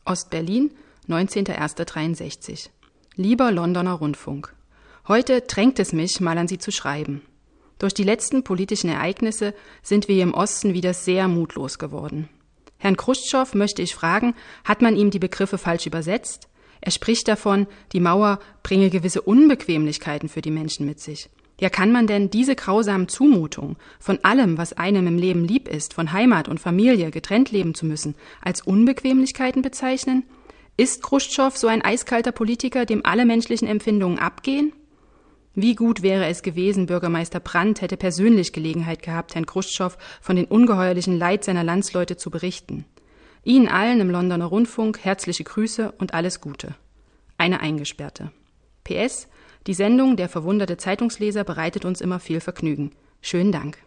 Ost-Berlin, 19.01.63. Lieber Londoner Rundfunk. Heute drängt es mich, mal an Sie zu schreiben. Durch die letzten politischen Ereignisse sind wir hier im Osten wieder sehr mutlos geworden. Herrn Chruschtschow möchte ich fragen, hat man ihm die Begriffe falsch übersetzt? Er spricht davon, die Mauer bringe gewisse Unbequemlichkeiten für die Menschen mit sich. Ja, kann man denn diese grausamen Zumutungen, von allem, was einem im Leben lieb ist, von Heimat und Familie getrennt leben zu müssen, als Unbequemlichkeiten bezeichnen? Ist Chruschtschow so ein eiskalter Politiker, dem alle menschlichen Empfindungen abgehen? Wie gut wäre es gewesen, Bürgermeister Brandt hätte persönlich Gelegenheit gehabt, Herrn Chruschtschow von den ungeheuerlichen Leid seiner Landsleute zu berichten. Ihnen allen im Londoner Rundfunk herzliche Grüße und alles Gute. Eine Eingesperrte. PS: Die Sendung Der verwunderte Zeitungsleser bereitet uns immer viel Vergnügen. Schönen Dank.